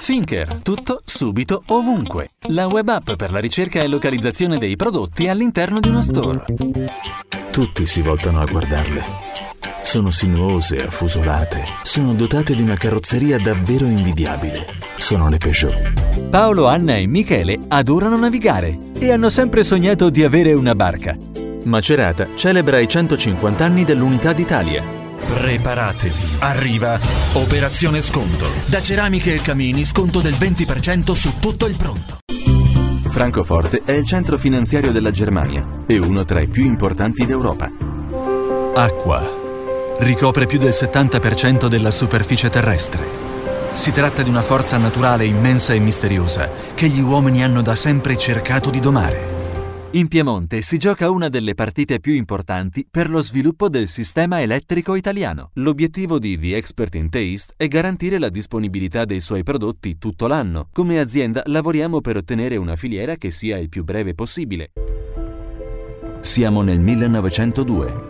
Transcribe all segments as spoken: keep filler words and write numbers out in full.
Finker, tutto, subito, ovunque. La web app per la ricerca e localizzazione dei prodotti all'interno di uno store. Tutti si voltano a guardarle. Sono sinuose, affusolate, sono dotate di una carrozzeria davvero invidiabile. Sono le Peugeot. Paolo, Anna e Michele adorano navigare e hanno sempre sognato di avere una barca. Macerata celebra i centocinquanta anni dell'Unità d'Italia. Preparatevi, arriva Operazione Sconto. Da Ceramiche e Camini sconto del venti per cento su tutto il pronto. Francoforte è il centro finanziario della Germania e uno tra i più importanti d'Europa. Acqua ricopre più del settanta per cento della superficie terrestre. Si tratta di una forza naturale immensa e misteriosa che gli uomini hanno da sempre cercato di domare. In Piemonte si gioca una delle partite più importanti per lo sviluppo del sistema elettrico italiano. L'obiettivo di The Expert in Taste è garantire la disponibilità dei suoi prodotti tutto l'anno. Come azienda lavoriamo per ottenere una filiera che sia il più breve possibile. Siamo nel millenovecentodue.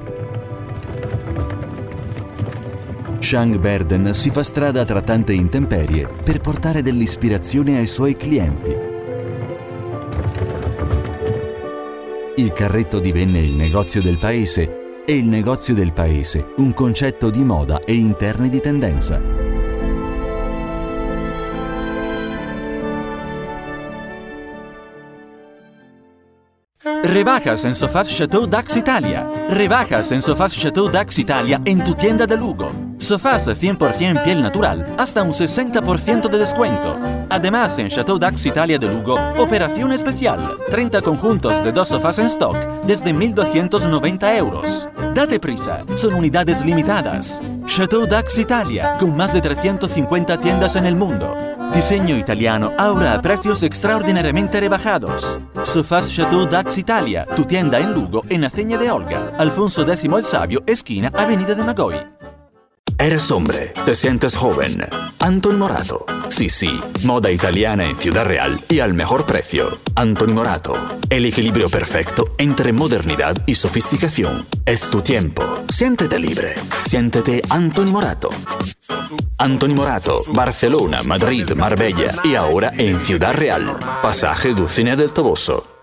Shang Berden si fa strada tra tante intemperie per portare dell'ispirazione ai suoi clienti. Il carretto divenne il negozio del paese e il negozio del paese un concetto di moda e interni di tendenza. Revacas en Sofás Chateau Dax Italia. Revacas en Sofás Chateau Dax Italia en tu tienda de Lugo. Sofás cien por ciento piel natural, hasta un sesenta por ciento de descuento. Además, en Chateau Dax Italia de Lugo, operación especial. treinta conjuntos de dos sofás en stock desde mil doscientos noventa euros. Date prisa, son unidades limitadas. Chateau Dax Italia, con más de trescientas cincuenta tiendas en el mundo. Diseño italiano ahora a precios extraordinariamente rebajados. Sofás Chateau Dax Italia, tu tienda en Lugo, en Aceña de Olga, Alfonso X el Sabio, esquina Avenida de Magoy. Eres hombre, te sientes joven. Antoni Morato. Sí, sí, moda italiana en Ciudad Real y al mejor precio. Antoni Morato. El equilibrio perfecto entre modernidad y sofisticación. Es tu tiempo. Siéntete libre. Siéntete Antoni Morato. Antoni Morato, Barcelona, Madrid, Marbella y ahora en Ciudad Real. Pasaje Dulcinea del Toboso.